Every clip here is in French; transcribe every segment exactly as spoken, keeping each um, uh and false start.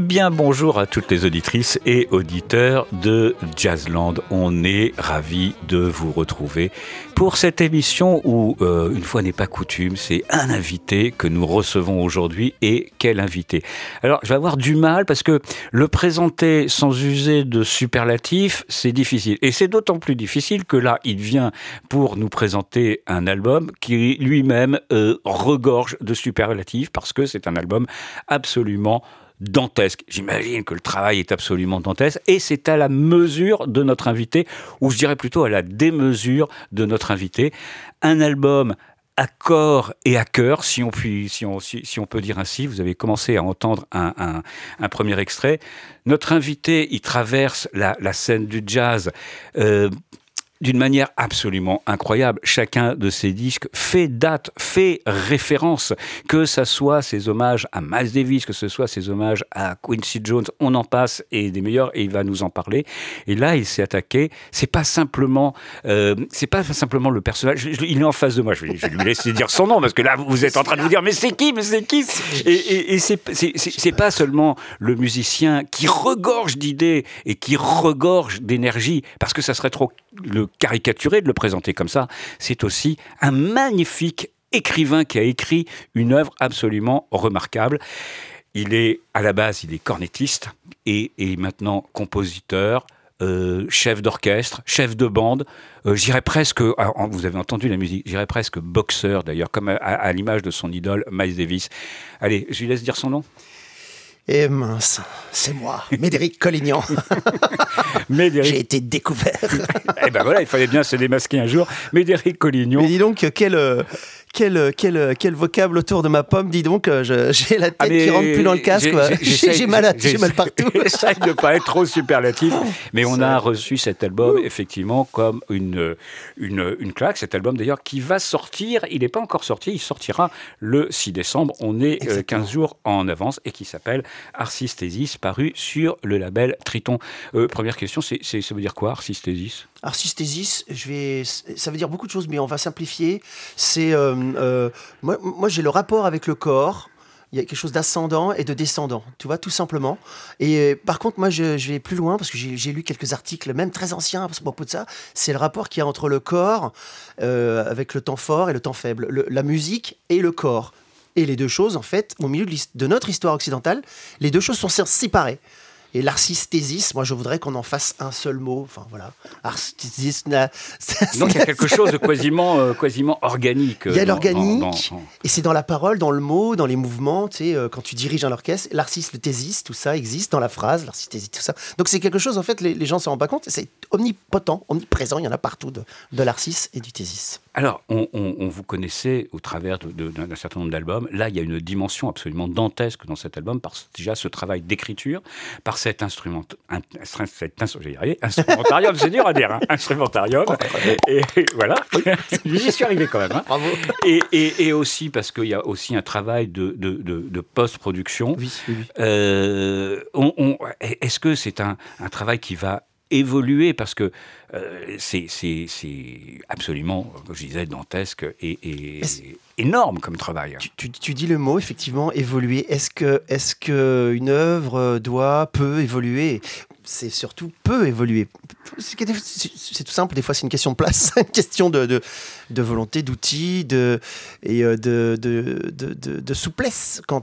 Bien bonjour à toutes les auditrices et auditeurs de Jazzland. On est ravis de vous retrouver pour cette émission où, euh, une fois n'est pas coutume, c'est un invité que nous recevons aujourd'hui. Et quel invité! Alors, je vais avoir du mal parce que le présenter sans user de superlatifs, c'est difficile. Et c'est d'autant plus difficile que là, il vient pour nous présenter un album qui lui-même euh, regorge de superlatifs parce que c'est un album absolument dantesque. J'imagine que le travail est absolument dantesque et c'est à la mesure de notre invité, ou je dirais plutôt à la démesure de notre invité. Un album à corps et à cœur, si on, puis, si on, si, si on peut dire ainsi. Vous avez commencé à entendre un, un, un premier extrait. Notre invité, il traverse la, la scène du jazz euh, d'une manière absolument incroyable. Chacun de ses disques fait date, fait référence, que ce soit ses hommages à Miles Davis, que ce soit ses hommages à Quincy Jones, on en passe, et des meilleurs, et il va nous en parler. Et là, il s'est attaqué, c'est pas simplement, euh, c'est pas simplement le personnage, je, je, il est en face de moi, je vais, je vais lui laisser dire son nom, parce que là, vous êtes en train de vous dire, mais c'est qui, mais c'est qui? Et, et, et c'est, c'est, c'est, c'est pas seulement le musicien qui regorge d'idées et qui regorge d'énergie, parce que ça serait trop le caricaturé de le présenter comme ça, c'est aussi un magnifique écrivain qui a écrit une œuvre absolument remarquable. Il est, à la base, il est cornettiste et, et maintenant compositeur, euh, chef d'orchestre, chef de bande, euh, j'irais presque, alors, vous avez entendu la musique, j'irais presque boxeur d'ailleurs, comme à, à l'image de son idole Miles Davis. Allez, je lui laisse dire son nom. Eh mince, c'est moi, Médéric Collignon. Médéric... J'ai été découvert. Eh ben voilà, il fallait bien se démasquer un jour. Médéric Collignon. Mais dis donc, quel, quel, quel, quel vocable autour de ma pomme, dis donc, je, j'ai la tête ah qui rentre plus dans le casque. J'ai, j'ai, j'ai, mal, à, j'ai, j'ai mal partout. J'essaie de ne pas être trop superlatif, mais on a reçu cet album, effectivement, comme une, une, une claque. Cet album, d'ailleurs, qui va sortir, il n'est pas encore sorti, il sortira le six décembre. On est euh, quinze jours en avance et qui s'appelle Arcisthesis, paru sur le label Triton. Euh, première question, c'est, c'est, ça veut dire quoi, Arcisthesis? Arcisthesis, je vais, ça veut dire beaucoup de choses, mais on va simplifier. C'est, euh, euh, moi, moi, j'ai le rapport avec le corps. Il y a quelque chose d'ascendant et de descendant, tu vois, tout simplement. Et euh, par contre, moi, je, je vais plus loin parce que j'ai, j'ai lu quelques articles, même très anciens à propos de ça. C'est le rapport qu'il y a entre le corps, euh, avec le temps fort et le temps faible, le, la musique et le corps. Et les deux choses, en fait, au milieu de, de notre histoire occidentale, les deux choses sont séparées. Et l'arcisthesis, moi je voudrais qu'on en fasse un seul mot. Enfin voilà, arcisthesis. Donc il y a quelque chose de quasiment, euh, quasiment organique. Il y a dans, l'organique, dans, dans... et c'est dans la parole, dans le mot, dans les mouvements. Tu sais, euh, quand tu diriges un orchestre, l'arcisthesis, tout ça existe dans la phrase, l'arcisthesis, tout ça. Donc c'est quelque chose, en fait, les, les gens ne s'en rendent pas compte. C'est omnipotent, omniprésent. Il y en a partout de, de l'arcis et du thésis. Alors, on, on, on vous connaissait au travers de, de, d'un certain nombre d'albums. Là, il y a une dimension absolument dantesque dans cet album, par déjà ce travail d'écriture, par cet instrument, un, cet instru, j'ai arrivé, instrumentarium, c'est dur à dire, hein, instrumentarium. Et, et voilà, j'y suis arrivé quand même. Hein. Bravo. Et, et, et aussi parce qu'il y a aussi un travail de, de, de, de post-production. Oui, oui, oui. Euh, on, on, est-ce que c'est un, un travail qui va évoluer parce que euh, c'est, c'est, c'est absolument, comme je disais, dantesque et, et énorme comme travail. Tu, tu, tu dis le mot, effectivement, évoluer. Est-ce que, est-ce que une œuvre doit, peut évoluer? C'est surtout peut évoluer. C'est, c'est, c'est tout simple, des fois c'est une question de place, une question de, de, de volonté, d'outils de, et de, de, de, de, de souplesse quant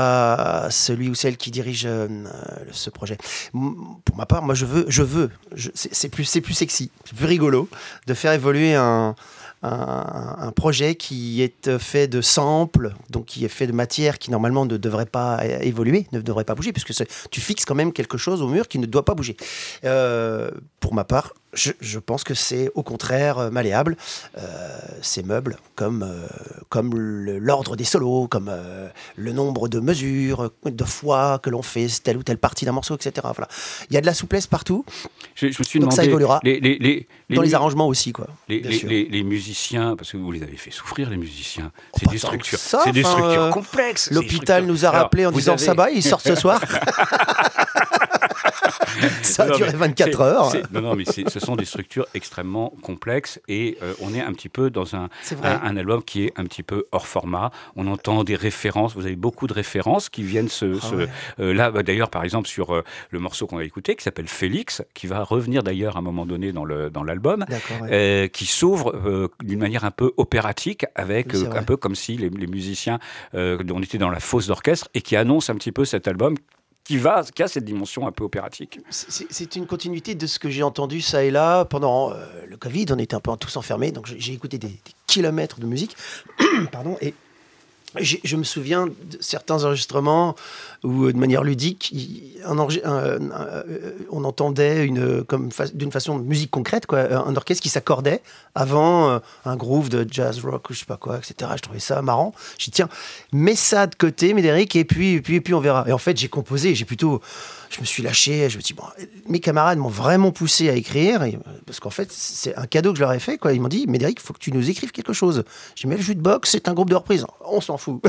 à celui ou celle qui dirige euh, ce projet. Pour ma part, moi je veux, je veux je, c'est, c'est, plus, c'est plus sexy, c'est plus rigolo de faire évoluer un... Un, un projet qui est fait de samples, donc qui est fait de matière qui normalement ne devrait pas évoluer, ne devrait pas bouger, puisque tu fixes quand même quelque chose au mur qui ne doit pas bouger. Euh, pour ma part, je, je pense que c'est au contraire malléable. Euh, ces meubles, comme, euh, comme le, l'ordre des solos, comme euh, le nombre de mesures, de fois que l'on fait telle ou telle partie d'un morceau, et cetera. Voilà. Il y a de la souplesse partout. Je, je me suis donc demandé, ça évoluera. Les, les, les, dans les, les arrangements aussi, quoi. Les, les, les, les musiciens, parce que vous les avez fait souffrir, les musiciens. Oh, c'est des structures, ça, c'est des structures euh, complexes. L'hôpital structures... nous a rappelé en Alors, disant avez... ça va, ils sortent ce soir. Ça a non, duré vingt-quatre heures. C'est, non, non, mais c'est, ce sont des structures extrêmement complexes et euh, on est un petit peu dans un, un, un album qui est un petit peu hors format. On entend des références, vous avez beaucoup de références qui viennent se... Ah se ouais. euh, là, bah, d'ailleurs, par exemple, sur euh, le morceau qu'on a écouté, qui s'appelle Félix, qui va revenir d'ailleurs à un moment donné dans, le, dans l'album, D'accord, ouais. euh, qui s'ouvre euh, d'une manière un peu opératique, avec Oui, euh, un peu comme si les, les musiciens, euh, on était dans la fosse d'orchestre, et qui annonce un petit peu cet album qui, va, qui a cette dimension un peu opératique. C'est, c'est une continuité de ce que j'ai entendu ça et là pendant euh, le Covid. On était un peu tous enfermés, donc j'ai, j'ai écouté des, des kilomètres de musique. Pardon, et j'ai, je me souviens de certains enregistrements où, de manière ludique, il, un, un, un, un, on entendait une, comme fa- d'une façon de musique concrète, quoi, un orchestre qui s'accordait avant euh, un groove de jazz rock ou je sais pas quoi, et cetera. Je trouvais ça marrant. J'ai dit tiens, mets ça de côté, Médéric, et puis, et puis, et puis on verra. Et en fait, j'ai composé, j'ai plutôt, je me suis lâché. Je me dis bon, mes camarades m'ont vraiment poussé à écrire, et, parce qu'en fait, c'est un cadeau que je leur ai fait, quoi. Ils m'ont dit Médéric, il faut que tu nous écrives quelque chose. J'ai mis le jukebox, c'est un groupe de reprise. On s'en fout.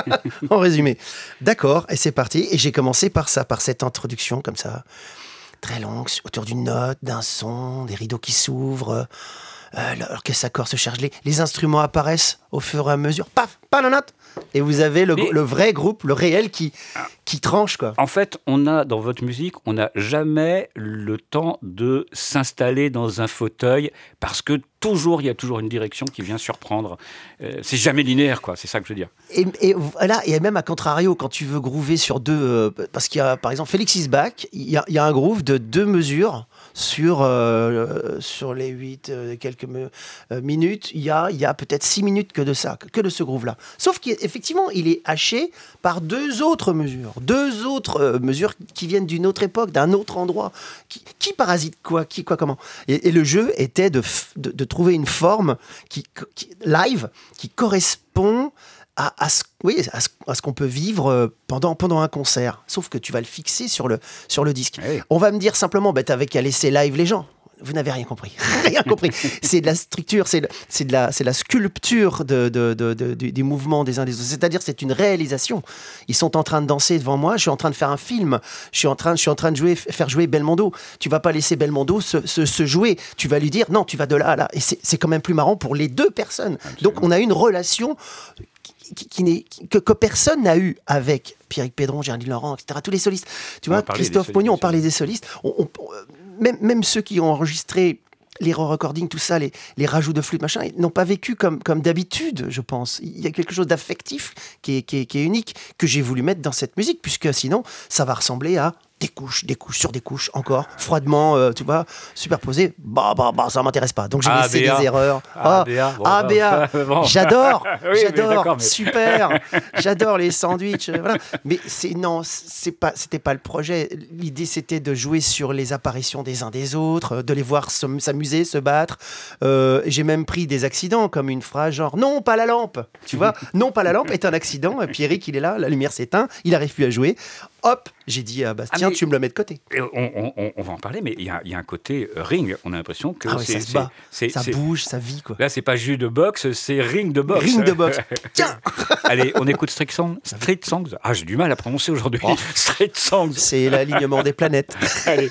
En résumé. D'accord, et c'est parti. Et j'ai commencé par ça, par cette introduction comme ça, très longue, autour d'une note, d'un son, des rideaux qui s'ouvrent, euh, l'orchestre s'accorde, se charge, les, les instruments apparaissent au fur et à mesure, paf, pas la note. Et vous avez le, Mais... le vrai groupe, le réel qui, qui tranche, quoi. En fait, on a, dans votre musique, on n'a jamais le temps de s'installer dans un fauteuil parce que toujours, il y a toujours une direction qui vient surprendre. Euh, c'est jamais linéaire, quoi. C'est ça que je veux dire. Et, et voilà, et même à contrario, quand tu veux groover sur deux, euh, parce qu'il y a, par exemple, Félix is back, il y a, il y a un groove de deux mesures sur, euh, sur les huit euh, quelques me, euh, minutes. Il y a, il y a peut-être six minutes que de ça, que de ce groove-là. Sauf qu'effectivement, il est haché par deux autres mesures, deux autres euh, mesures qui viennent d'une autre époque, d'un autre endroit. Qui, qui parasite quoi, qui, quoi, comment. Et, et le jeu était de, de, de trouver une forme qui, qui, live qui correspond à, à, ce, oui, à, ce, à ce qu'on peut vivre pendant, pendant un concert. Sauf que tu vas le fixer sur le, sur le disque. Oui. On va me dire simplement, bah, t'avais qu'à laisser live les gens. Vous n'avez rien compris. Rien compris. C'est de la structure, c'est, c'est, de, la, c'est de la sculpture de, de, de, de, de, des mouvements des uns des autres. C'est-à-dire, c'est une réalisation. Ils sont en train de danser devant moi, je suis en train de faire un film, je suis en train, je suis en train de jouer, faire jouer Belmondo. Tu vas pas laisser Belmondo se, se, se jouer. Tu vas lui dire, non, tu vas de là à là. Et c'est, c'est quand même plus marrant pour les deux personnes. Absolument. Donc, on a une relation qui, qui n'est, que, que personne n'a eu avec Pierrick Pédron, Géraldine Laurent, et cetera. Tous les solistes. Tu vois, Christophe Pognon, on parlait des solistes. On, on, Même, même ceux qui ont enregistré les re-recordings, tout ça, les, les rajouts de flûte, machin, n'ont pas vécu comme, comme d'habitude, je pense. Il y a quelque chose d'affectif qui est, qui est, qui est unique, que j'ai voulu mettre dans cette musique, puisque sinon, ça va ressembler à des couches, des couches sur des couches, encore, froidement, euh, tu vois, superposées. Bah, bah, bah, ça m'intéresse pas. Donc j'ai ah, laissé B A. des erreurs. Ah, B A. Bon, ah, B A. Bon. J'adore, oui, j'adore, mais... super. J'adore les sandwichs, euh, voilà. Mais c'est, non, c'est pas, c'était pas le projet. L'idée, c'était de jouer sur les apparitions des uns des autres, de les voir s'amuser, se battre. Euh, j'ai même pris des accidents, comme une phrase genre « Non, pas la lampe !» Tu vois, « Non, pas la lampe » est un accident. Et puis Eric, il est là, la lumière s'éteint, il n'arrive plus à jouer. Hop, j'ai dit à Bastien, ah, mais, tu me le mets de côté. On, on, on va en parler, mais il y, y a un côté ring. On a l'impression que ah ouais, c'est, ça se bat, c'est, ça c'est, bouge, ça vit, quoi. Là, c'est pas jus de boxe, c'est ring de boxe. Ring de boxe. Tiens. Allez, on écoute Street Songs. Street Songs. Ah, j'ai du mal à prononcer aujourd'hui. Oh. Street Songs. C'est l'alignement des planètes. Allez.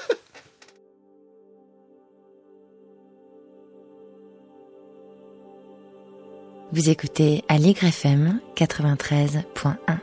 Vous écoutez Aligre F M quatre-vingt-treize point un.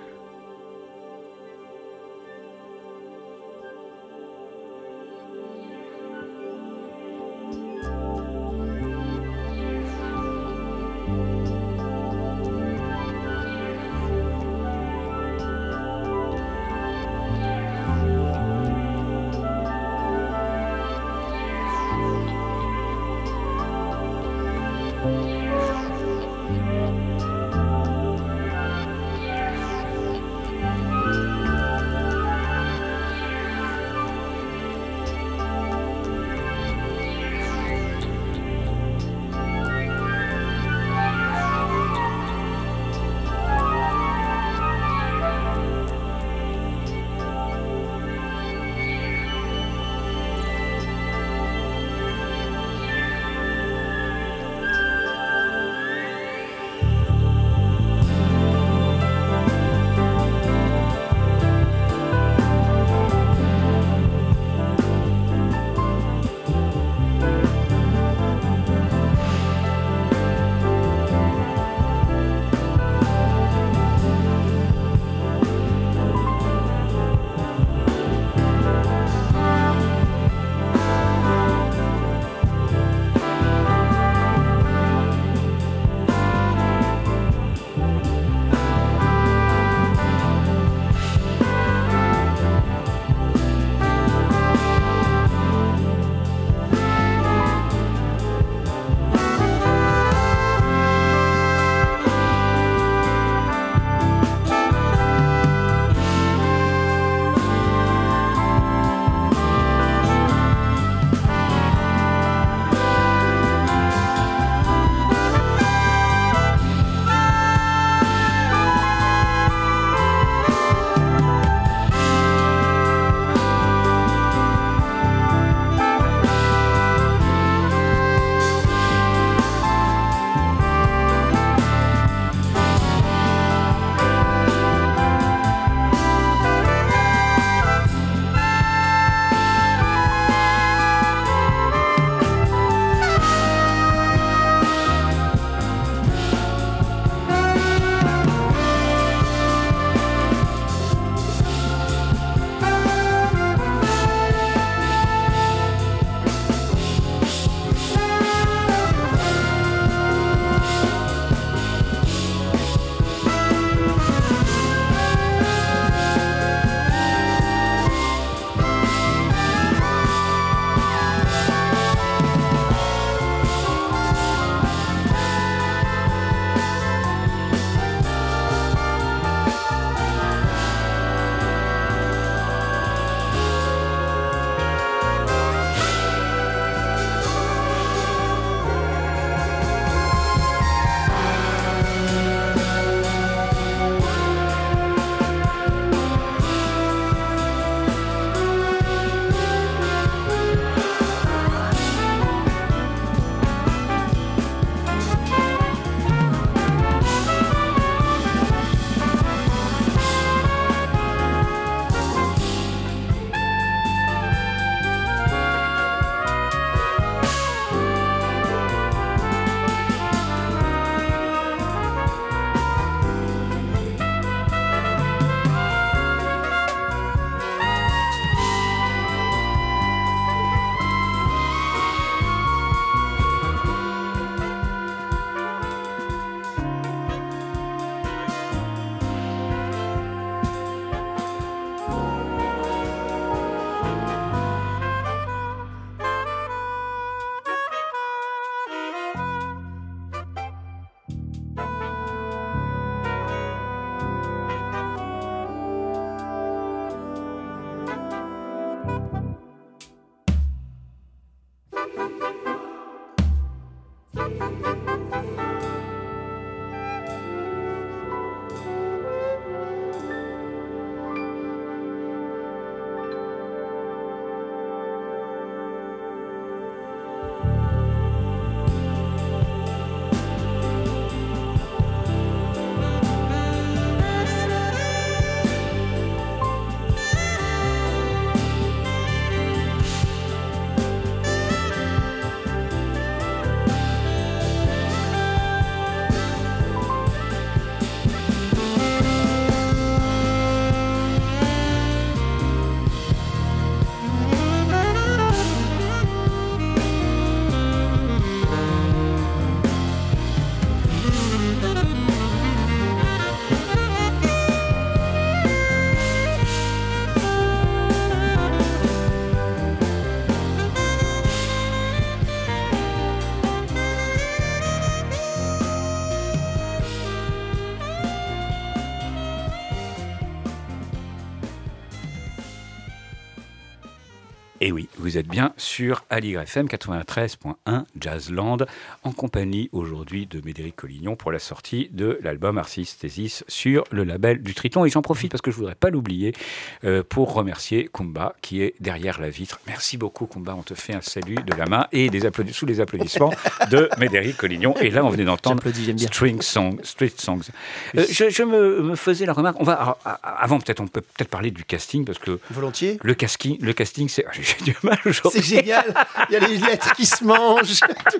Et oui, vous êtes bien sur Aligre F M quatre-vingt-treize point un Jazzland, en compagnie aujourd'hui de Médéric Collignon pour la sortie de l'album Artisthesis sur le label du Triton. Et j'en profite parce que je ne voudrais pas l'oublier euh, pour remercier Kumba qui est derrière la vitre. Merci beaucoup Kumba, on te fait un salut de la main et des applaudissements, sous les applaudissements de Médéric Collignon. Et là, on venait d'entendre String Song, Street Songs. Euh, je je me, me faisais la remarque, on va, alors, avant peut-être, on peut peut-être parler du casting parce que Volontiers. Le casting, le casting c'est... J'ai du mal aujourd'hui. C'est génial. Il y a les lettres qui se mangent.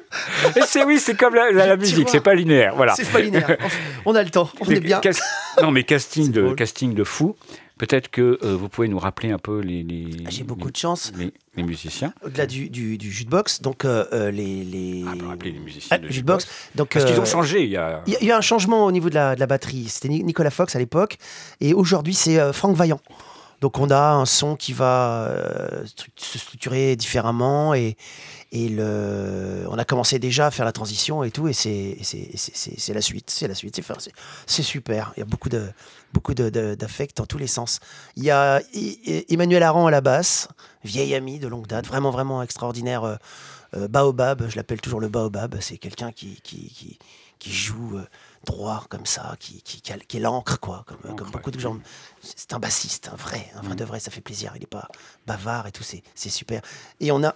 Et c'est oui, c'est comme la, la, la musique, c'est pas linéaire. Voilà. C'est pas linéaire. On a le temps. On mais, est bien. Cas, non, mais casting de casting de fou. Peut-être que euh, vous pouvez nous rappeler un peu les. les J'ai beaucoup les, de chance. Les, les musiciens. Au-delà du, du, du jukebox, donc euh, les. les... Ah, on peut rappeler les musiciens. Ah, de jukebox. Donc, Parce euh, qu'ils ont changé. Il y a. Il y a eu un changement au niveau de la, de la batterie. C'était Nicolas Fox à l'époque, et aujourd'hui c'est euh, Franck Vaillant. Donc on a un son qui va euh, se structurer différemment et, et le, on a commencé déjà à faire la transition et tout, et c'est, c'est, c'est, c'est, c'est la suite, c'est la suite, c'est, c'est, c'est super. Il y a beaucoup, de, beaucoup de, de, d'affect dans tous les sens. Il y a Emmanuel Aran à la basse, vieil ami de longue date, vraiment vraiment extraordinaire. Euh, euh, Baobab, je l'appelle toujours le Baobab, c'est quelqu'un qui, qui, qui, qui joue... Euh, droit comme ça, qui, qui, qui, a, qui est l'encre, quoi, comme, l'encre, comme beaucoup de gens. C'est un bassiste, un vrai, un vrai mmh. de vrai, ça fait plaisir. Il n'est pas bavard et tout, c'est, c'est super. Et on a,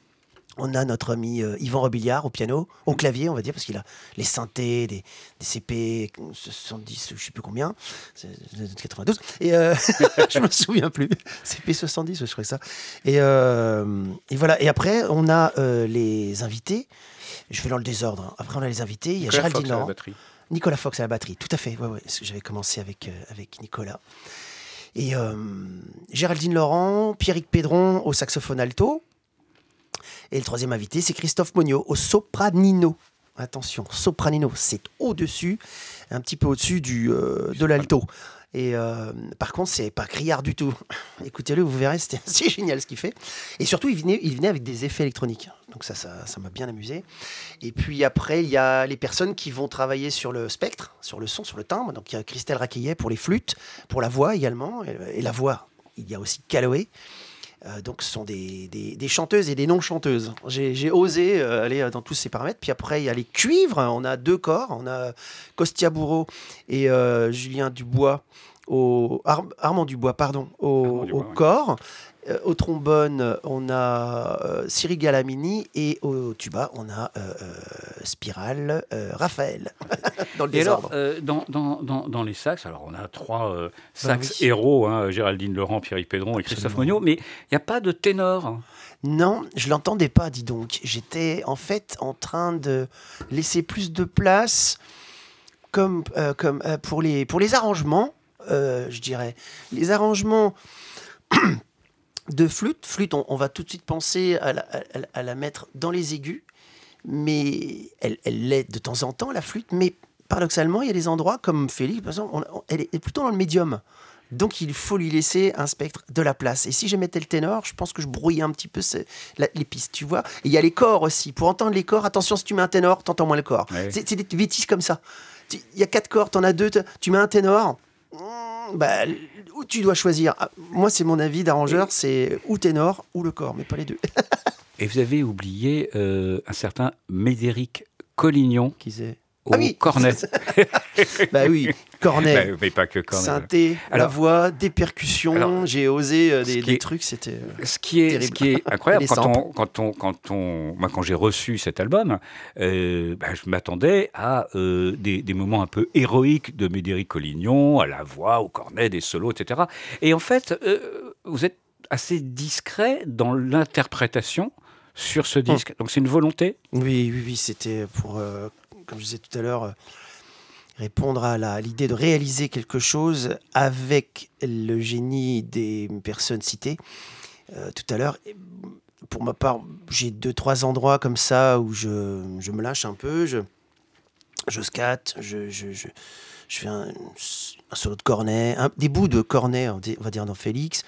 on a notre ami euh, Yvan Robillard au piano, au clavier, on va dire, parce qu'il a les synthés, des, des C P soixante-dix, je ne sais plus combien, c'est quatre-vingt-douze, et euh, je ne me souviens plus, C P soixante-dix, je crois que ça. Et, euh, et voilà, et après, on a euh, les invités, je vais dans le désordre, hein. Après on a les invités, il y a Nicolas Géraldine Laurent. Nicolas Fox à la batterie, tout à fait, ouais, ouais, j'avais commencé avec, euh, avec Nicolas. Et euh, Géraldine Laurent, Pierrick Pédron au saxophone alto. Et le troisième invité, c'est Christophe Monio au sopranino. Attention, sopranino, c'est au-dessus, un petit peu au-dessus du, euh, de l'alto. Et euh, par contre, c'est pas criard du tout. Écoutez-le, vous verrez, c'était assez génial ce qu'il fait. Et surtout, il venait, il venait avec des effets électroniques. Donc ça, ça, ça m'a bien amusé. Et puis après, il y a les personnes qui vont travailler sur le spectre, sur le son, sur le timbre. Donc il y a Christelle Raquillet pour les flûtes, pour la voix également. Et, et la voix, il y a aussi Caloé. Euh, donc ce sont des, des, des chanteuses et des non-chanteuses. J'ai, j'ai osé euh, aller dans tous ces paramètres. Puis après, il y a les cuivres. On a deux corps. On a Costia Bourreau et euh, Julien Dubois, au, Ar- Armand Dubois, pardon, au, Armand Dubois, au ouais. corps. Euh, au trombone, on a euh, Cyril Galamini et au tuba, on a euh, euh, Spiral, euh, Raphaël. Dans le et désordre. alors, euh, dans, dans, dans, dans les sax, alors on a trois euh, sax bah oui. héros, hein, Géraldine Laurent, Pierrick Pédron et Christophe Monio, mais il n'y a pas de ténor. Non, je l'entendais pas, dis donc. J'étais en fait en train de laisser plus de place comme, euh, comme euh, pour, les, pour les arrangements, euh, je dirais. Les arrangements... de flûte, flûte on, on va tout de suite penser à la, à, à la mettre dans les aigus, mais elle, elle l'est de temps en temps, la flûte, mais paradoxalement, il y a des endroits comme Félix, par exemple, on, on, elle est plutôt dans le médium. Donc il faut lui laisser un spectre de la place. Et si je mettais le ténor, je pense que je brouillais un petit peu ce, la, les pistes, tu vois. Et il y a les corps aussi. Pour entendre les corps, attention, si tu mets un ténor, t'entends moins le corps. Ouais. C'est, c'est des bêtises comme ça. Il y a quatre corps, t'en as deux, tu mets un ténor... Bah, où tu dois choisir. Moi, c'est mon avis d'arrangeur, et... c'est ou ténor ou le corps, mais pas les deux. Et vous avez oublié euh, un certain Médéric Collignon Qui c'est au Ah oui cornet. Bah oui, cornet, Bah, mais pas que cornet. synthé, la Alors- voix, des percussions. Alors, J'ai osé euh, ce des, qui des est- trucs, c'était. euh, Ce qui est, ce Terrible. qui est incroyable, Et les quand samples. on, quand on, quand on, moi, quand j'ai reçu cet album, euh, bah, je m'attendais à euh, des, des moments un peu héroïques de Médéric Collignon, à la voix, au cornet, des solos, et cetera. Et en fait, euh, vous êtes assez discret dans l'interprétation sur ce disque. Donc c'est une volonté. Oui, oui, oui, c'était pour, euh, comme je disais tout à l'heure, euh, répondre à la- à l'idée de réaliser quelque chose avec le génie des personnes citées euh, tout à l'heure. Et pour ma part, j'ai deux, trois endroits comme ça où je, je me lâche un peu, je, je scatte, je, je, je, je fais un, un solo de cornet, un- des bouts de cornet, on dit- on va dire dans Félix.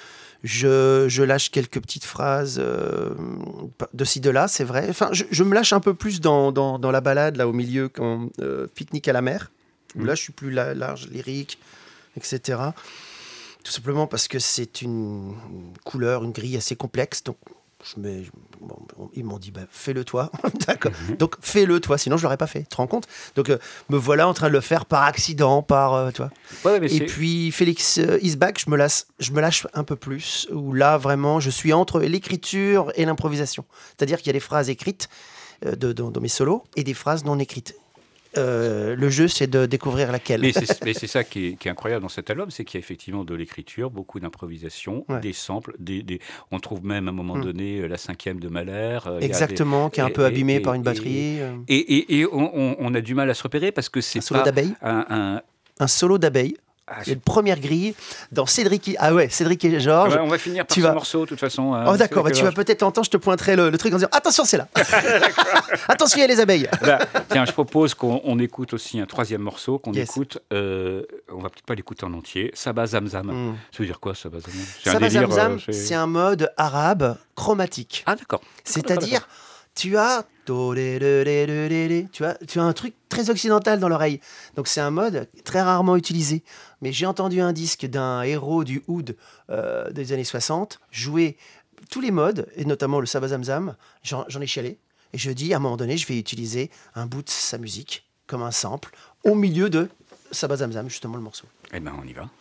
Je, je lâche quelques petites phrases euh, de ci, de là, c'est vrai. Enfin, je, je me lâche un peu plus dans, dans, dans la balade, là, au milieu, quand euh, Pique-nique à la mer, où Mm. là, je suis plus la- large, lyrique, et cetera. Tout simplement parce que c'est une, une couleur, une grille assez complexe. Donc, je mets, bon, bon, ils m'ont dit, bah, fais-le toi. D'accord. Donc, fais-le toi, sinon je l'aurais pas fait. Tu te rends compte? Donc, euh, me voilà en train de le faire par accident, par, euh, tu vois. Ouais, mais Et c'est- puis Félix euh, is back, je me, lasse, je me lâche un peu plus, où là vraiment je suis entre l'écriture et l'improvisation. C'est-à-dire qu'il y a des phrases écrites euh, de, dans, dans mes solos et des phrases non écrites. Euh, le jeu, c'est de découvrir laquelle. Mais c'est, mais c'est ça qui est, qui est incroyable dans cet album, c'est qu'il y a effectivement de l'écriture, beaucoup d'improvisation, Ouais. des samples, des, des- on trouve même à un moment Mm. donné euh, la cinquième de Mahler. euh, il y a des- Exactement, qui est un et- peu et- abîmé et- par une et- batterie. euh, Et, et- et on, on- on a du mal à se repérer parce que c'est un solo pas d'abeille. un, un- Un solo d'abeille. ah, Et une première grille dans Cédric. et- Ah ouais, Cédric et Georges. ouais, on va finir par tu ce vas- morceau de toute façon. hein, Oh d'accord, bah, c'est- tu vas peut-être l'entendre, je te pointerai le, le truc en disant attention, c'est là. Attention, il y a les abeilles. Bah, tiens, je propose qu'on on écoute aussi un troisième morceau, qu'on Yes. écoute. euh, on va peut-être pas l'écouter en entier. Saba Zamzam. Mm. Ça veut dire quoi, Saba Zamzam? C'est un Saba délire, Zamzam, euh, c'est- c'est un mode arabe chromatique. Ah d'accord. C'est-à-dire, tu as, tu as, tu as un truc très occidental dans l'oreille. Donc c'est un mode très rarement utilisé. Mais j'ai entendu un disque d'un héros du oud euh, des années soixante jouer tous les modes, et notamment le Saba Zamzam. J'en, j'en ai chialé. Et je dis, à un moment donné, je vais utiliser un bout de sa musique comme un sample au milieu de Saba Zamzam, justement le morceau. Eh ben, on y va.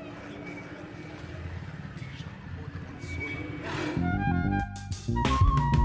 Thank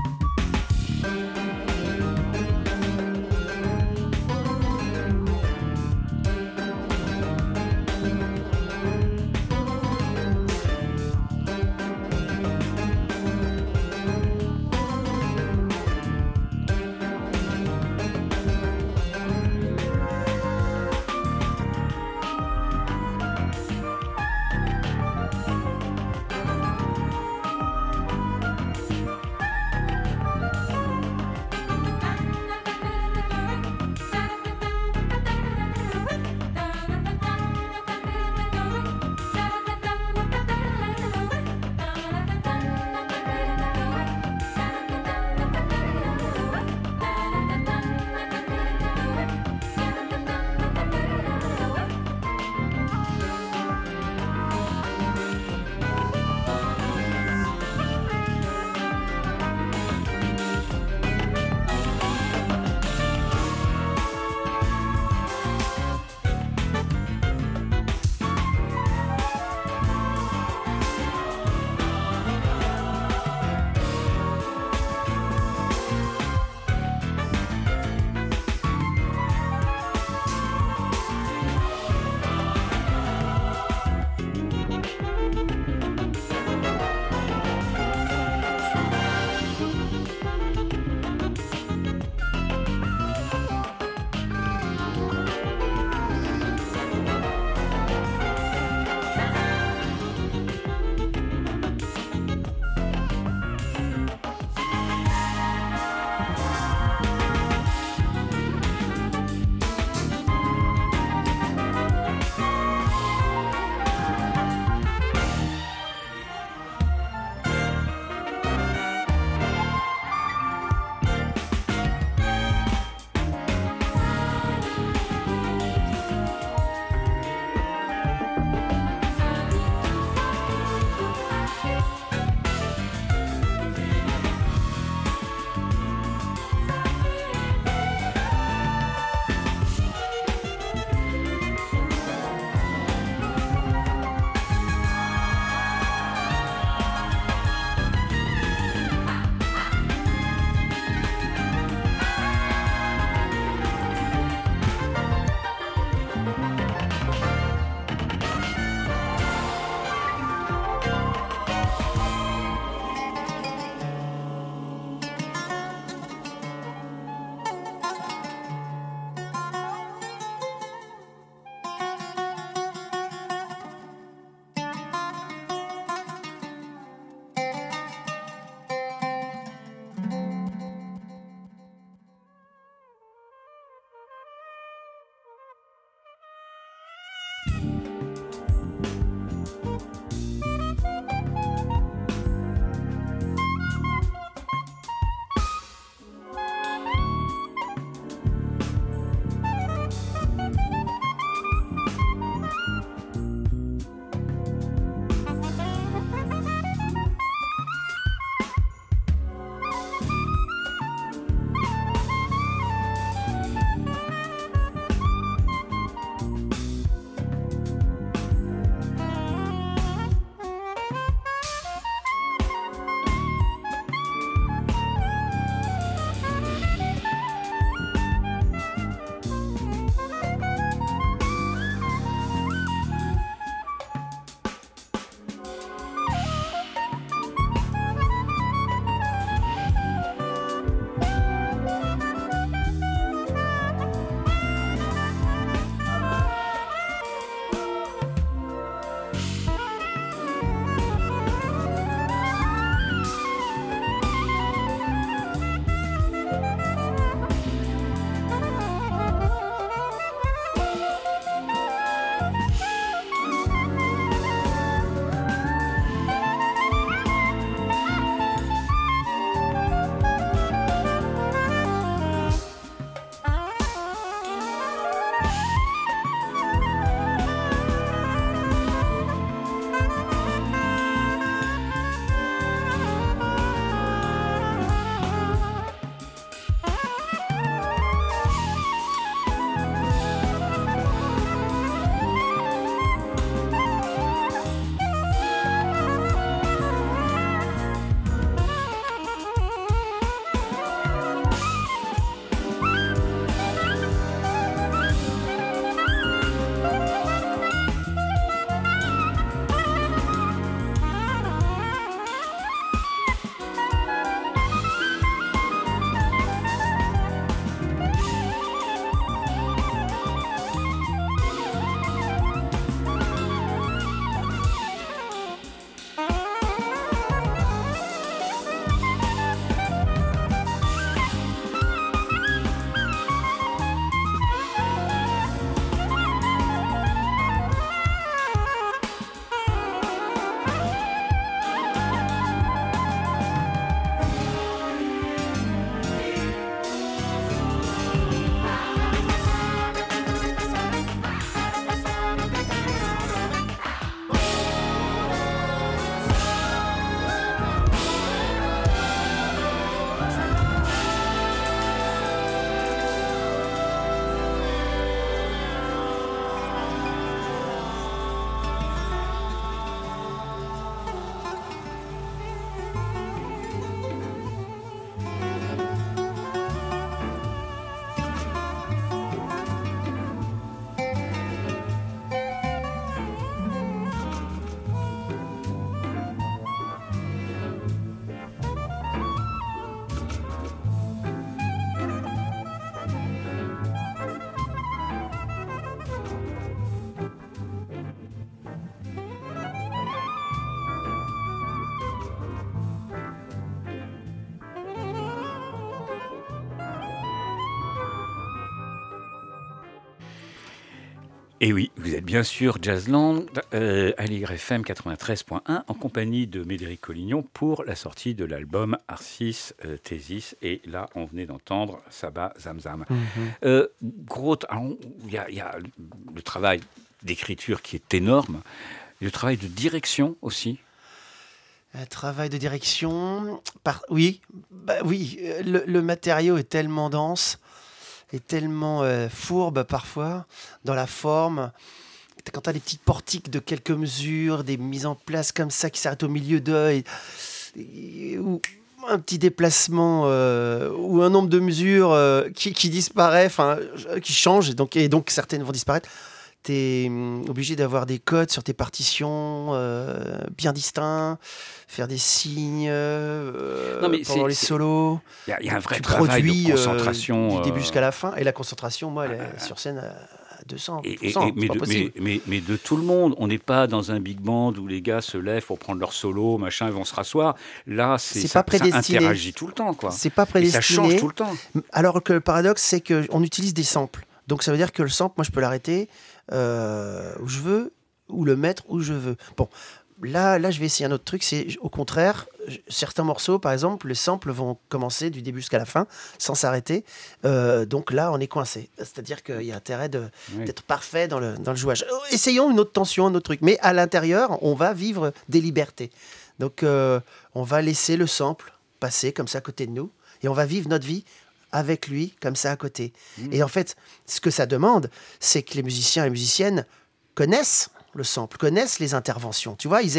Et oui, vous êtes bien sûr Jazzland, euh, à l'Y F M quatre-vingt-treize point un, en compagnie de Médéric Collignon pour la sortie de l'album Arcis euh, Thesis. Et là, on venait d'entendre Saba Zamzam. Mm-hmm. Euh, gros, il y, y a le travail d'écriture qui est énorme, le travail de direction aussi. Un travail de direction, par... oui, bah, oui, le, le matériau est tellement dense. Est tellement euh, fourbe parfois dans la forme. Quand tu as des petites portiques de quelques mesures, des mises en place comme ça qui s'arrêtent au milieu d'eux, et, et, ou un petit déplacement euh, ou un nombre de mesures euh, qui, qui disparaît, enfin qui change, et donc, et donc certaines vont disparaître. Tu es obligé d'avoir des codes sur tes partitions euh, bien distincts, faire des signes euh, non, mais pendant les solos. Il y, y a un vrai tu travail de concentration. Euh, du début euh... jusqu'à la fin. Et la concentration, moi, elle est sur scène à deux cents pour cent. Et, et, et, mais, de, mais, mais, mais de tout le monde. On n'est pas dans un big band où les gars se lèvent pour prendre leur solo, machin, ils vont se rasseoir. Là, c'est, c'est ça, pas prédestiné. Ça interagit tout le temps, quoi. C'est pas prédestiné. Et ça change tout le temps. Alors que le paradoxe, c'est qu'on utilise des samples. Donc ça veut dire que le sample, moi, je peux l'arrêter euh, où je veux, ou le mettre où je veux. Bon, là, là, je vais essayer un autre truc. C'est au contraire, certains morceaux, par exemple, les samples vont commencer du début jusqu'à la fin, sans s'arrêter. Euh, donc là, on est coincé. C'est-à-dire qu'il y a intérêt de, oui. d'être parfait dans le, dans le jouage. Essayons une autre tension, un autre truc. Mais à l'intérieur, on va vivre des libertés. Donc, euh, on va laisser le sample passer comme ça à côté de nous, et on va vivre notre vie avec lui, comme ça, à côté. Mmh. Et en fait, ce que ça demande, c'est que les musiciens et les musiciennes connaissent le sample, connaissent les interventions. Tu vois, il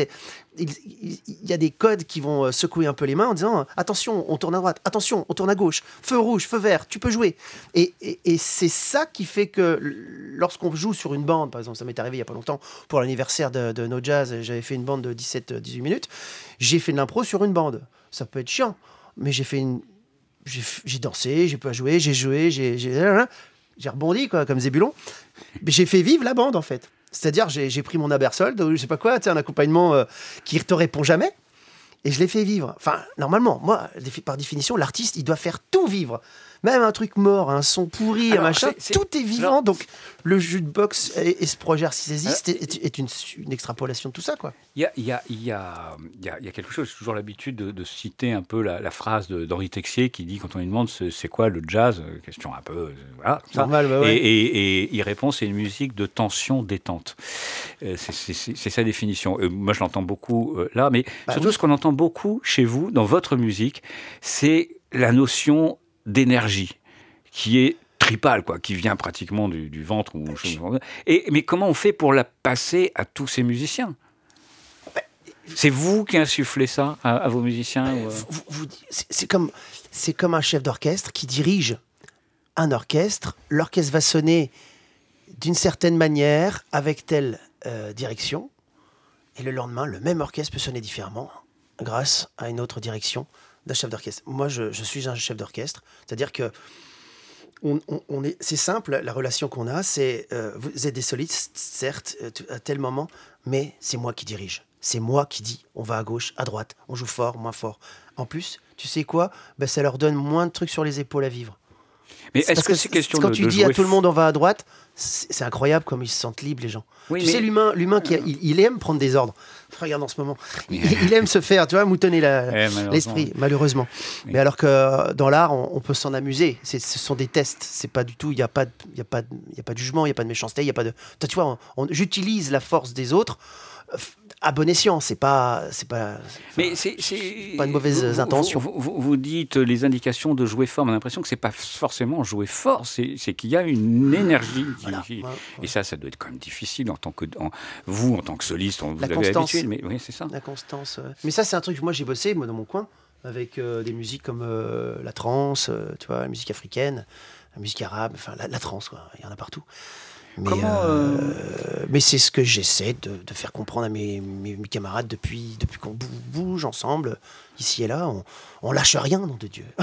y a des codes qui vont secouer un peu les mains en disant « Attention, on tourne à droite. Attention, on tourne à gauche. Feu rouge, feu vert, tu peux jouer. » Et, et, et c'est ça qui fait que lorsqu'on joue sur une bande, par exemple, ça m'est arrivé il n'y a pas longtemps, pour l'anniversaire de, de No Jazz, j'avais fait une bande de dix-sept à dix-huit minutes, j'ai fait de l'impro sur une bande. Ça peut être chiant, mais j'ai fait une... J'ai, j'ai dansé, j'ai pas joué, j'ai joué, j'ai, j'ai, j'ai rebondi quoi, comme Zébulon. Mais j'ai fait vivre la bande en fait. C'est-à-dire j'ai, j'ai pris mon Abersold, ou je sais pas quoi, tu sais, un accompagnement euh, qui te répond jamais, et je l'ai fait vivre. Enfin, normalement, moi, par définition, l'artiste, il doit faire tout vivre. Même un truc mort, un son pourri, Alors, un machin, c'est, c'est... tout est vivant. Alors... Donc, le jukebox et, et ce projet Arcisésiste euh... est, est une, une extrapolation de tout ça, quoi. Il y a, il y a, il y a, il y a, il y a quelque chose, j'ai toujours l'habitude de, de citer un peu la, la phrase de, d'Henri Texier qui dit, quand on lui demande c'est, c'est quoi le jazz, question un peu, euh, voilà, normal, bah ouais. et, et, et il répond c'est une musique de tension détente. Euh, c'est, c'est, c'est, c'est sa définition. Euh, moi, je l'entends beaucoup euh, là, mais bah surtout oui. Ce qu'on entend beaucoup chez vous, dans votre musique, c'est la notion d'énergie qui est tripale, quoi, qui vient pratiquement du, du ventre. Ou, et, mais comment on fait pour la passer à tous ces musiciens ? C'est vous qui insufflez ça à, à vos musiciens euh, ou... vous, vous, c'est, c'est, comme, c'est comme un chef d'orchestre qui dirige un orchestre. L'orchestre va sonner d'une certaine manière, avec telle euh, direction. Et le lendemain, le même orchestre peut sonner différemment grâce à une autre direction d'un chef d'orchestre. Moi, je, je suis un chef d'orchestre. C'est-à-dire que on, on, on est, c'est simple, la relation qu'on a, c'est euh, vous êtes des solistes, certes, à tel moment, mais c'est moi qui dirige. C'est moi qui dis, on va à gauche, à droite, on joue fort, moins fort. En plus, tu sais quoi ? Ben, ça leur donne moins de trucs sur les épaules à vivre. Mais c'est est-ce que, que c'est question quand de, tu de dis jouer à tout le monde on va à droite, c'est, c'est incroyable comme ils se sentent libres les gens. Oui, tu mais... sais l'humain, l'humain qui a, il, il aime prendre des ordres. Regarde en ce moment, il, il aime se faire, tu vois, moutonner la, ouais, malheureusement. l'esprit, malheureusement. Oui. Mais alors que dans l'art, on, on peut s'en amuser. C'est, ce sont des tests. C'est pas du tout. Il y a pas, il y a pas, il y a pas de jugement, il y a pas de méchanceté, il y a pas de. Toi, tu vois, on, on, j'utilise la force des autres. À bon escient, c'est pas, c'est pas, mais c'est, c'est pas de mauvaises vous, intentions. Vous, vous, vous dites les indications de jouer fort, mais on a l'impression que c'est pas forcément jouer fort, c'est, c'est qu'il y a une énergie. Qui, voilà. qui, ouais, ouais. Et ça, ça doit être quand même difficile en tant que en, vous, en tant que soliste, on, vous la avez constance. l'habitude, mais oui, c'est ça. La constance. Ouais. Mais ça, c'est un truc que moi j'ai bossé, moi dans mon coin, avec euh, des musiques comme euh, la trance, euh, tu vois, la musique africaine, la musique arabe, enfin la, la trance, quoi. Il y en a partout. Mais, Comment, euh... Euh, mais c'est ce que j'essaie de, de faire comprendre à mes, mes, mes camarades depuis, depuis qu'on bouge ensemble, ici et là. On, on lâche rien, nom de Dieu.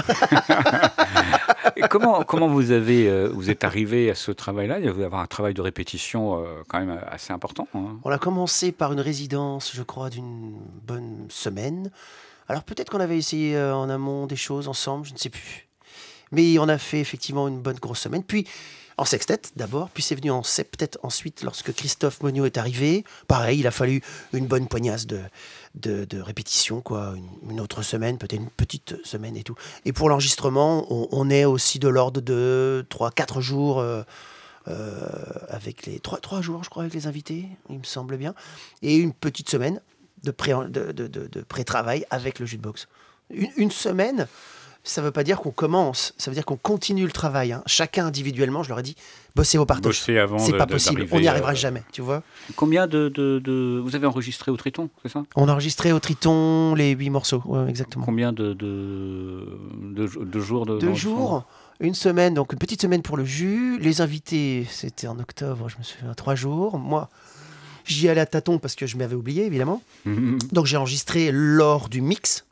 Et comment, comment vous, avez, euh, vous êtes arrivé à ce travail-là ? Il va y avoir un travail de répétition euh, quand même assez important. Hein. On a commencé par une résidence, je crois, d'une bonne semaine. Alors peut-être qu'on avait essayé euh, en amont des choses ensemble, je ne sais plus. Mais on a fait effectivement une bonne grosse semaine. Puis... en sextet d'abord, puis c'est venu en septet ensuite lorsque Christophe Monniot est arrivé. Pareil, il a fallu une bonne poignasse de, de, de répétitions, quoi, une, une autre semaine, peut-être une petite semaine et tout. Et pour l'enregistrement, on, on est aussi de l'ordre de trois quatre jours, euh, euh, avec les trois jours, je crois, avec les invités, il me semble bien, et une petite semaine de, pré, de, de, de, de pré-travail avec le jukebox. Une, une semaine. Ça ne veut pas dire qu'on commence, ça veut dire qu'on continue le travail. Hein. Chacun individuellement, je leur ai dit, bossez vos partages. Bossez avant. C'est de, pas de, possible, on n'y arrivera euh... jamais, tu vois. Combien de, de, de... Vous avez enregistré au Triton, c'est ça? On a enregistré au Triton les huit morceaux, ouais, exactement. Combien de, de, de, de jours de Deux jours, une semaine, donc une petite semaine pour le jus. Les invités, c'était en octobre, je me souviens, trois jours. Moi, j'y allais à tâtons parce que je m'avais oublié, évidemment. Mm-hmm. Donc j'ai enregistré lors du mix.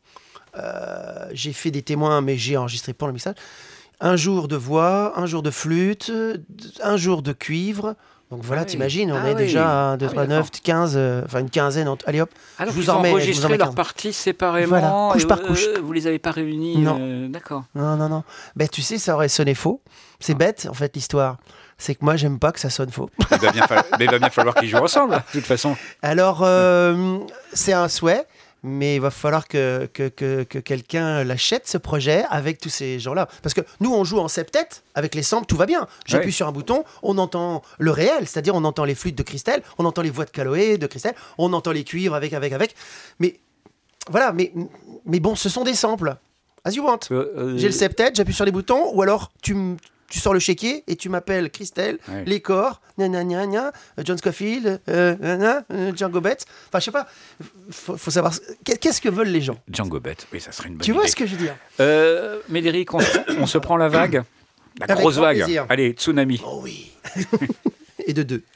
Euh, j'ai fait des témoins, mais j'ai enregistré pour le mixage. Un jour de voix, un jour de flûte, un jour de cuivre. Donc voilà, ah oui. T'imagines, on ah est oui. déjà à deux, trois, neuf, quinze, euh, enfin une quinzaine. En... Allez hop, alors je vous, vous enregistrez leurs parties séparément, voilà, couche par couche. Euh, vous les avez pas réunies. Non, euh, d'accord. Non, non, non. Ben tu sais, ça aurait sonné faux. C'est ah. bête en fait l'histoire. C'est que moi, j'aime pas que ça sonne faux. Mais il va bien falloir, mais il va bien falloir qu'ils jouent ensemble, de toute façon. Alors, euh, c'est un souhait. Mais il va falloir que, que, que, que quelqu'un l'achète, ce projet, avec tous ces gens-là. Parce que nous, on joue en septet, avec les samples, tout va bien. J'appuie ouais. sur un bouton, on entend le réel, c'est-à-dire on entend les flûtes de Christelle, on entend les voix de Caloé, de Christelle, on entend les cuivres avec, avec, avec. Mais voilà, mais, mais bon, ce sont des samples. As you want. Euh, euh... J'ai le septet, j'appuie sur les boutons, ou alors tu me... Tu sors le chéquier et tu m'appelles Christelle, ouais. les corps, gna gna gna gna, John Scofield, euh, gna, gna, Django Bett. Enfin, je sais pas, faut, faut savoir qu'est-ce que veulent les gens. Django Bett, oui, ça serait une bonne tu idée. Tu vois ce que je veux dire euh, Médéric, on, on se prend la vague, la Avec grosse vague. Plaisir. Allez, tsunami. Oh oui. Et de deux.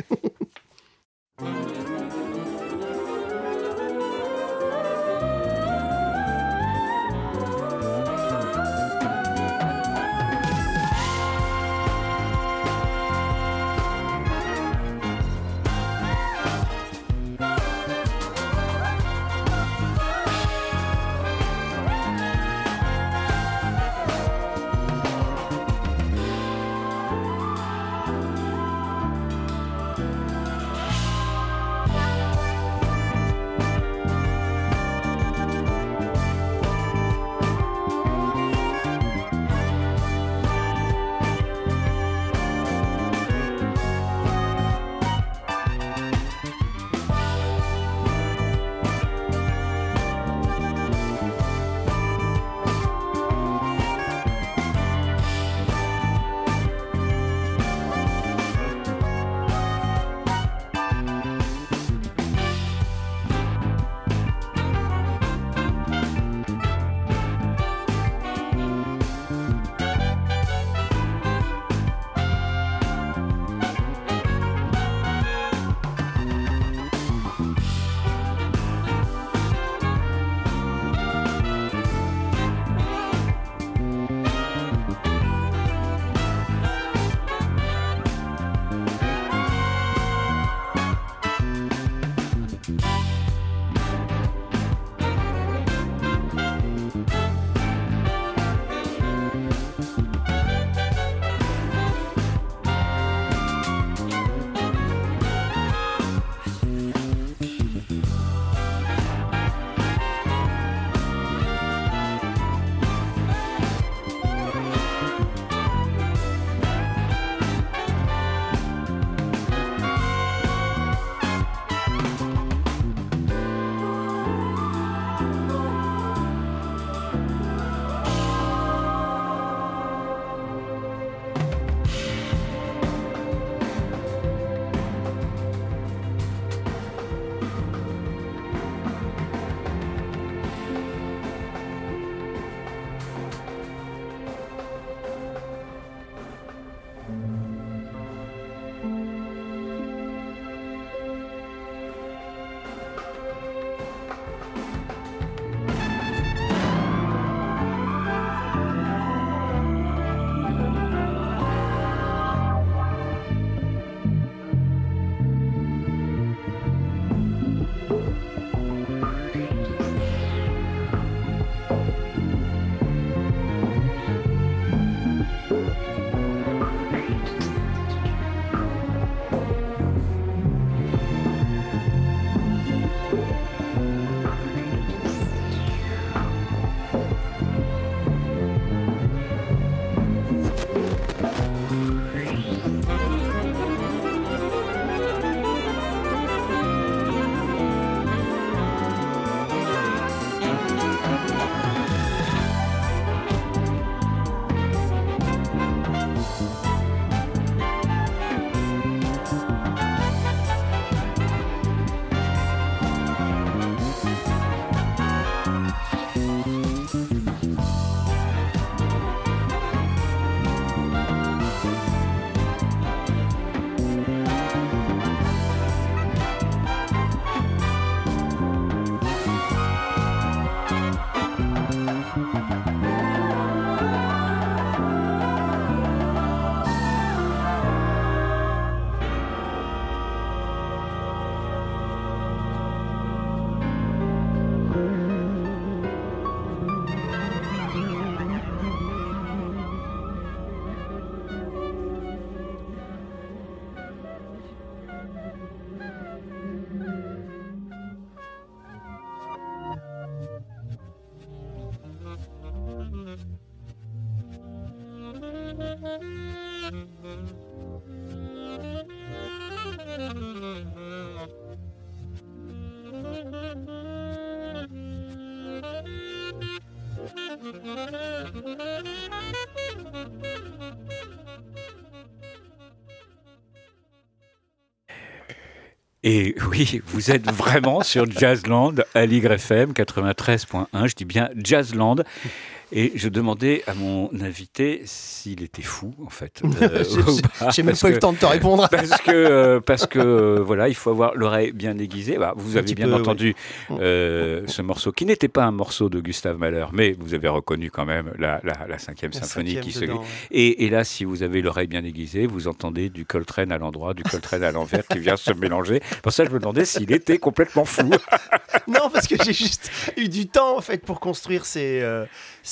Et oui, vous êtes vraiment sur Jazzland à l'Y F M quatre-vingt-treize point un. Je dis bien Jazzland. Et je demandais à mon invité s'il était fou, en fait. Euh, J'ai même pas eu le temps de te répondre. Parce que, euh, parce que euh, voilà, il faut avoir l'oreille bien aiguisée. Bah, vous avez bien peu, entendu oui. euh, ce morceau, qui n'était pas un morceau de Gustave Mahler, mais vous avez reconnu quand même la, la, la cinquième la symphonie. Cinquième qui dedans, se... ouais. et, et là, si vous avez l'oreille bien aiguisée, vous entendez du Coltrane à l'endroit, du Coltrane à l'envers qui vient se mélanger. Pour ça, je me demandais s'il était complètement fou. Non, parce que j'ai juste eu du temps, en fait, pour construire ces... Euh,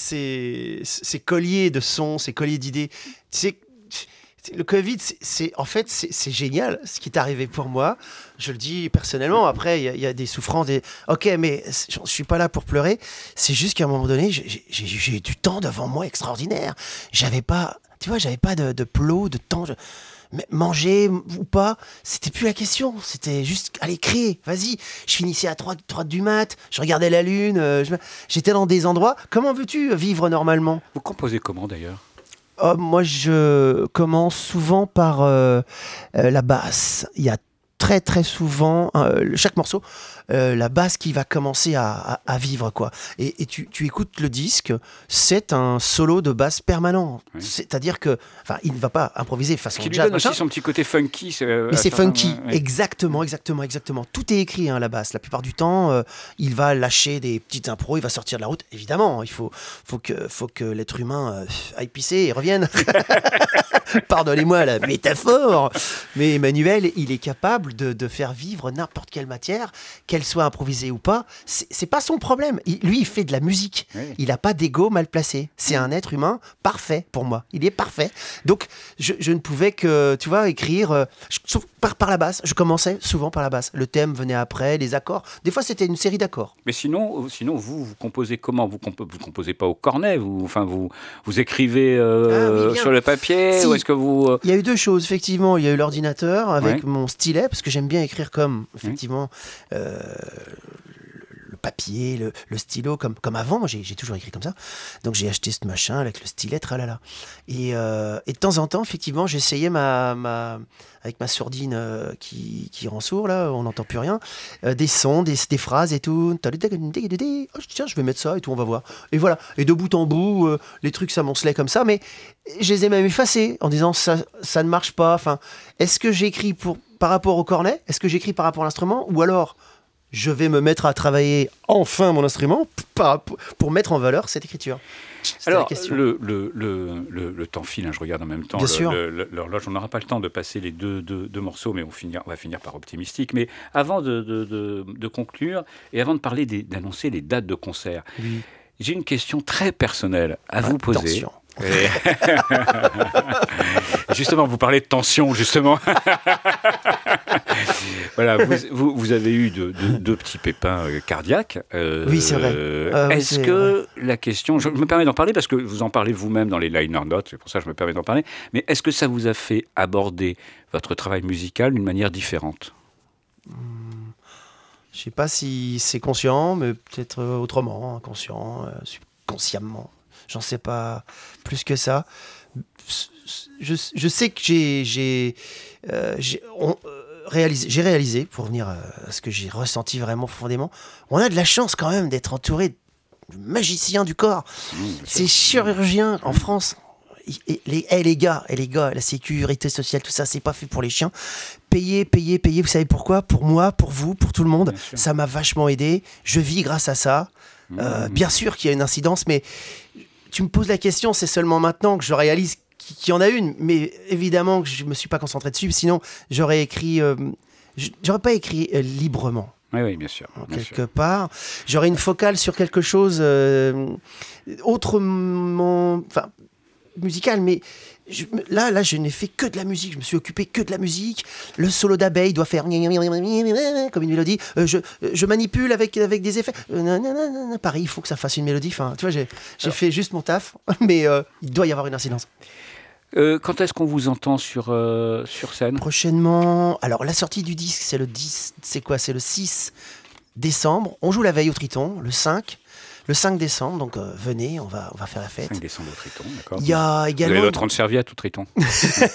Ces, ces colliers de sons, ces colliers d'idées. Tu sais, le Covid, c'est, c'est, en fait, c'est, c'est génial ce qui est arrivé pour moi. Je le dis personnellement. Après, il y, y a des souffrances. Des... Ok, mais je ne suis pas là pour pleurer. C'est juste qu'à un moment donné, j'ai, j'ai, j'ai eu du temps devant moi extraordinaire. J'avais pas, tu vois, j'avais pas de, de plot, de temps. Je... Mais manger ou pas, c'était plus la question. C'était juste, allez, créer, vas-y. Je finissais à trois heures du mat, je regardais la lune, euh, je... j'étais dans des endroits. Comment veux-tu vivre normalement ? Vous composez comment d'ailleurs ? Oh, moi, je commence souvent par euh, euh, la basse. Il y a très très souvent, euh, chaque morceau, euh, la basse qui va commencer à, à, à vivre, quoi. Et, et tu, tu écoutes le disque, c'est un solo de basse permanent. Oui. C'est-à-dire que, enfin, il ne va pas improviser façon jazz. Ce qui lui jazz, donne machin. aussi son petit côté funky. C'est, Mais c'est funky, oui. exactement, exactement, exactement. Tout est écrit, hein, la basse. La plupart du temps, euh, il va lâcher des petites impros, il va sortir de la route. Évidemment, il faut, faut que, faut que l'être humain euh, aille pisser et revienne. Pardonnez-moi la métaphore, mais Emmanuel, il est capable de, de faire vivre n'importe quelle matière, qu'elle soit improvisée ou pas. C'est, c'est pas son problème. Il, lui, il fait de la musique. Oui. Il n'a pas d'ego mal placé. C'est un être humain parfait pour moi. Il est parfait. Donc, je, je ne pouvais que, tu vois, écrire euh, je, par, par la basse. Je commençais souvent par la basse. Le thème venait après, les accords. Des fois, c'était une série d'accords. Mais sinon, sinon vous, vous composez comment ? Vous ne comp- composez pas au cornet ? Vous, enfin, vous, vous écrivez euh, ah, oui, sur le papier si. Ou est-ce que vous... Euh... Il y a eu deux choses, effectivement. Il y a eu l'ordinateur avec ouais. mon stylet, parce que j'aime bien écrire comme, effectivement, ouais. euh, le papier, le, le stylo, comme, comme avant. J'ai, j'ai toujours écrit comme ça. Donc, j'ai acheté ce machin avec le stylet, tralala. Et, euh, et de temps en temps, effectivement, j'essayais ma... ma avec ma sourdine euh, qui, qui rend sourd, là, on n'entend plus rien, euh, des sons, des, des phrases et tout. Oh, tiens, je vais mettre ça et tout, on va voir. Et voilà. Et de bout en bout, euh, les trucs s'amoncelait comme ça, mais je les ai même effacés en disant ça, ça ne marche pas. Enfin, est-ce que j'écris pour, par rapport au cornet ? Est-ce que j'écris par rapport à l'instrument ? Ou alors, je vais me mettre à travailler enfin mon instrument pour, pour mettre en valeur cette écriture ? C'était Alors, le, le, le, le, le temps file, hein, je regarde en même temps le, le, le, l'horloge. On n'aura pas le temps de passer les deux, deux, deux morceaux, mais on, finir, on va finir par Optimistique. Mais avant de, de, de, de conclure, et avant de parler des, d'annoncer les dates de concert, oui. j'ai une question très personnelle à vous poser. Attention. Et... justement, vous parlez de tension, justement. Voilà, vous, vous, vous avez eu deux de, de petits pépins euh, cardiaques. Euh, oui, c'est vrai. Euh, oui, est-ce c'est que vrai. La question, je me permets d'en parler parce que vous en parlez vous-même dans les liner notes, c'est pour ça que je me permets d'en parler, mais est-ce que ça vous a fait aborder votre travail musical d'une manière différente ? hum, Je ne sais pas si c'est conscient, mais peut-être autrement, inconscient, euh, subconsciemment. J'en sais pas plus que ça. Je, je sais que j'ai, j'ai, euh, j'ai, on, euh, réalisé, j'ai réalisé, pour revenir à ce que j'ai ressenti vraiment profondément, on a de la chance quand même d'être entouré de magiciens du corps. Mmh, Ces chirurgiens en France, et les, et les gars, et les gars, la sécurité sociale, tout ça, c'est pas fait pour les chiens. Payer, payer, payer, vous savez pourquoi ? Pour moi, pour vous, pour tout le monde. Ça m'a vachement aidé. Je vis grâce à ça. Mmh. Euh, bien sûr qu'il y a une incidence, mais... Tu me poses la question, c'est seulement maintenant que je réalise qu'il y en a une, mais évidemment que je ne me suis pas concentré dessus, sinon j'aurais écrit, euh, j'aurais pas écrit euh, librement. Oui, oui, bien sûr. Bien quelque sûr. part, j'aurais une focale sur quelque chose euh, autrement, enfin, musical, mais je, là, là, je n'ai fait que de la musique. Je me suis occupé que de la musique. Le solo d'abeille doit faire comme une mélodie. Euh, je, je manipule avec, avec des effets. Euh, pareil, il faut que ça fasse une mélodie. Enfin, tu vois, j'ai, j'ai Alors, fait juste mon taf, mais euh, il doit y avoir une incidence. Euh, quand est-ce qu'on vous entend sur, euh, sur scène ? Prochainement, alors la sortie du disque, c'est le dix, c'est quoi ? C'est le six décembre. On joue la veille au Triton, le cinq. Le cinq décembre, donc euh, venez, on va, on va faire la fête. cinq décembre au Triton, d'accord. Il y a également... Vous avez votre rente serviette au Triton. Ouais,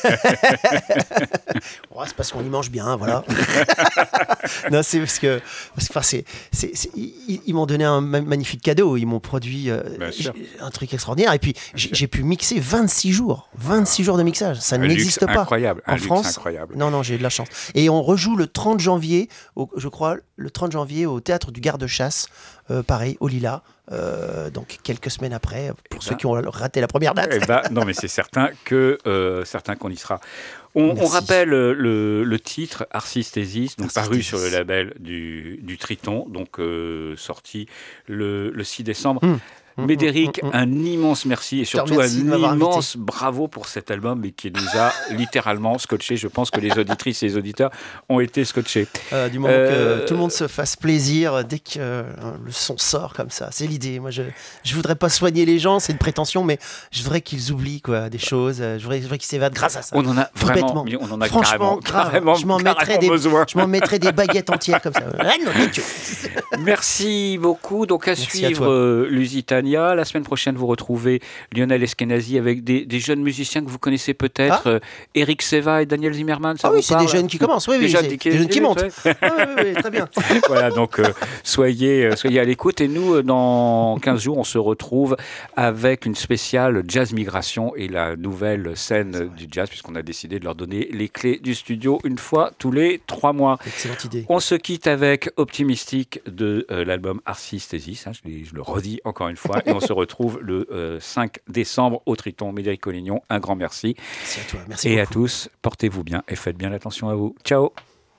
c'est parce qu'on y mange bien, voilà. Non, c'est parce que, parce que enfin, c'est, c'est, c'est, ils, ils m'ont donné un ma- magnifique cadeau. Ils m'ont produit euh, un truc extraordinaire. Et puis, j'ai, j'ai pu mixer vingt-six jours. vingt-six jours de mixage. Ça un n'existe luxe pas incroyable, en un luxe France. Incroyable. Non, non, j'ai eu de la chance. Et on rejoue le trente janvier, au, je crois, le trente janvier au Théâtre du Garde-Chasse, euh, pareil, au Lilas. Euh, donc quelques semaines après, pour eh ceux ben, qui ont raté la première date. Eh ben, non, mais c'est certain que euh, certain qu'on y sera. On, on rappelle le, le titre Arcisthésis, donc paru sur le label du, du Triton, donc euh, sorti le, le six décembre. Mmh. Médéric, mmh, mmh, mmh. un immense merci et surtout un immense invité. Bravo pour cet album et qui nous a littéralement scotché. Je pense que les auditrices et les auditeurs ont été scotchés. Euh, du moment euh... que tout le monde se fasse plaisir dès que euh, le son sort comme ça, c'est l'idée. Moi, je je voudrais pas soigner les gens, c'est une prétention, mais je voudrais qu'ils oublient quoi, des choses. Je voudrais, je voudrais qu'ils s'évadent grâce à ça. On en a vraiment, on en a franchement, carrément, carrément, je m'en mettrais des, besoin. je m'en mettrais des baguettes entières comme ça. Merci beaucoup. Donc à Merci suivre à euh, Lusitania. La semaine prochaine, vous retrouvez Lionel Eskenazi avec des, des jeunes musiciens que vous connaissez peut-être, ah euh, Eric Seva et Daniel Zimmerman. Ça ah oui, vous c'est parle des jeunes qui commencent, oui, oui, des, des, des jeunes qui montent. Ouais. Ah, oui, oui, très bien. Voilà, donc euh, soyez, soyez à l'écoute. Et nous, dans quinze jours, on se retrouve avec une spéciale Jazz Migration et la nouvelle scène du jazz, puisqu'on a décidé de leur donner les clés du studio une fois tous les trois mois. Excellente idée. On se quitte avec Optimistic de euh, l'album Arcisthésis, hein, je, je le redis encore une fois, et on se retrouve le euh, cinq décembre au Triton. Médéric Collignon, un grand merci. Merci à toi. Merci et beaucoup. à tous, portez-vous bien et faites bien attention à vous. Ciao.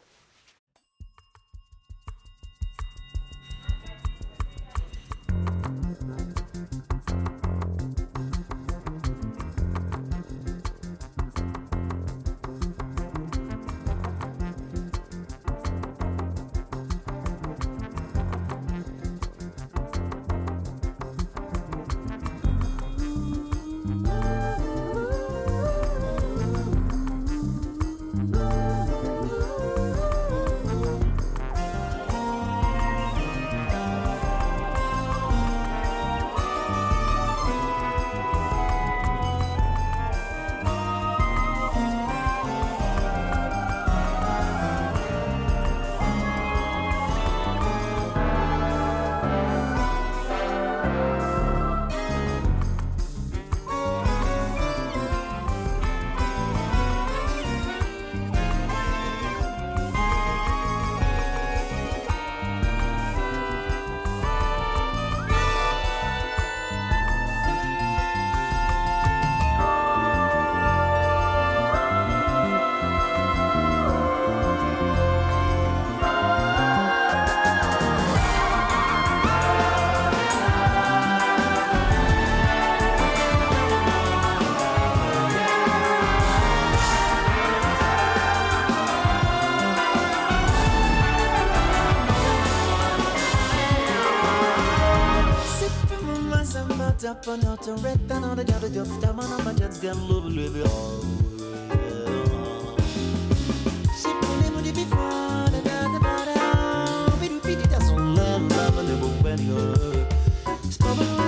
Up on out to red down on the other just down on my just got love live it all. She put him on the before the da da da da. We do feed it as on love love and the book when you stop it.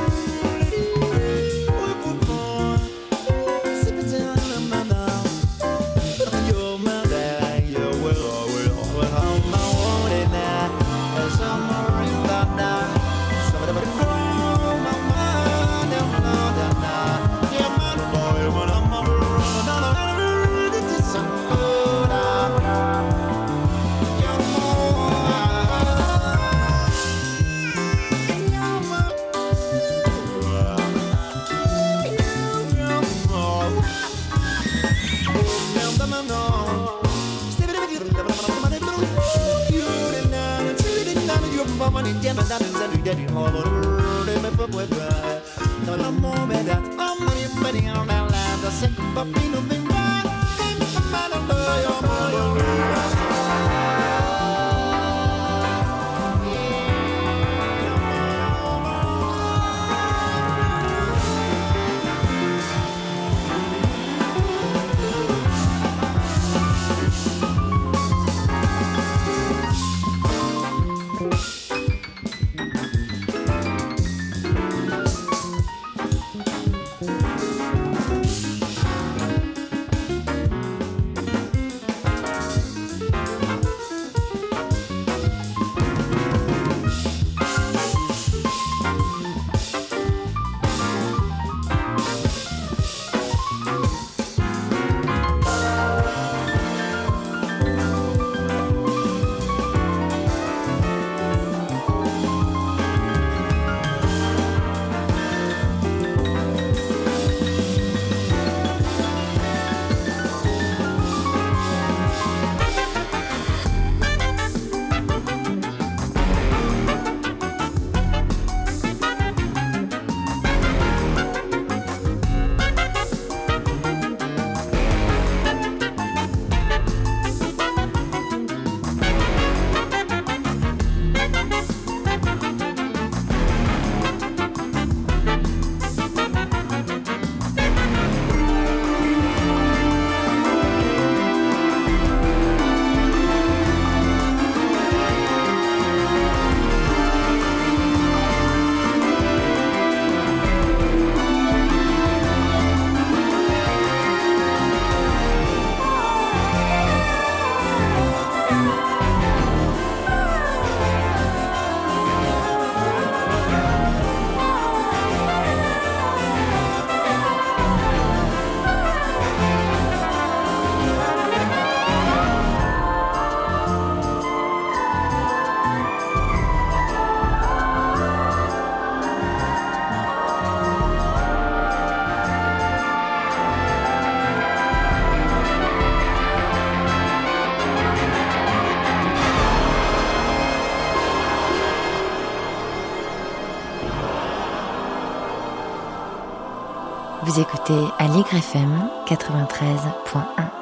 Vous écoutez Aligre F M quatre-vingt-treize point un.